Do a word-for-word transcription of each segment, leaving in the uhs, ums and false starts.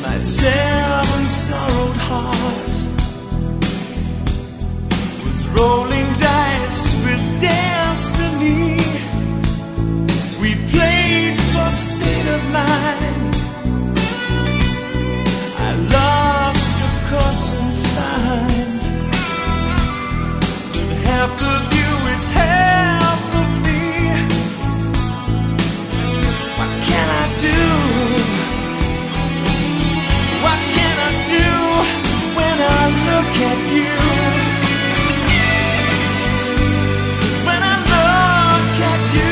Seven sorrowed heart was rolling dice with destiny. We played for state of mind. I lost, of course, and find that half of you is half of me. What can I do? Look at you. 'Cause when I look at you,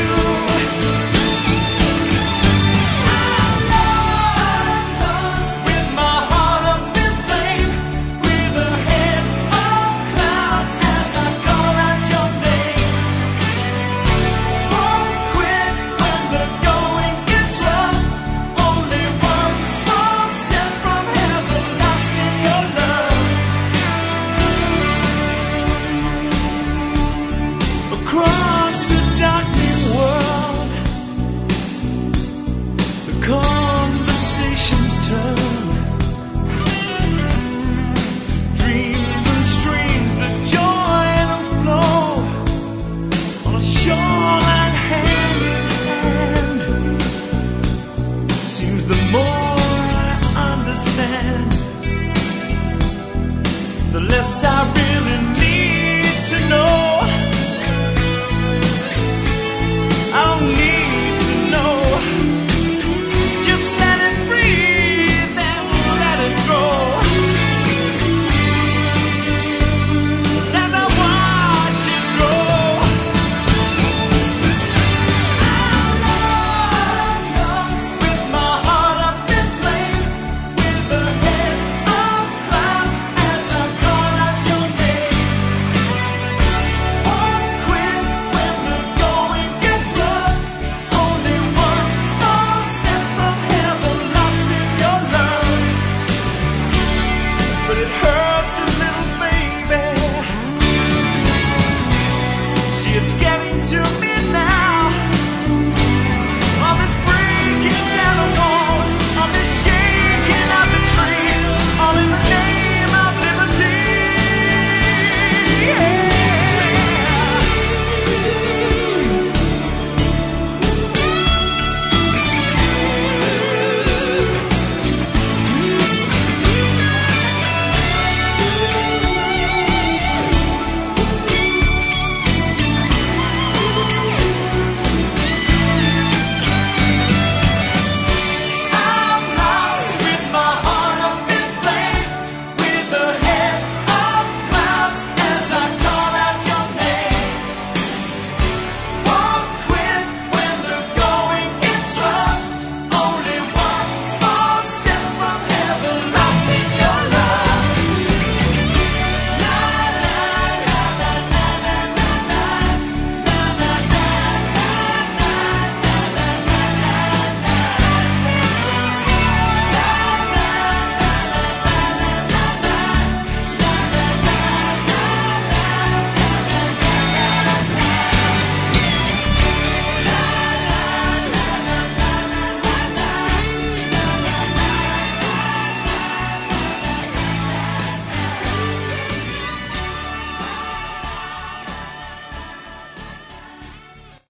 I'm lost, lost with my heart up in flame, with a head of clouds as I call out your name. Won't quit when the going gets rough. Only one small step from heaven, lost in your love. Across a darkening world, the conversations turn to dreams and streams that join and flow on a shoreline hand in hand. Seems the more I understand, the less I realize.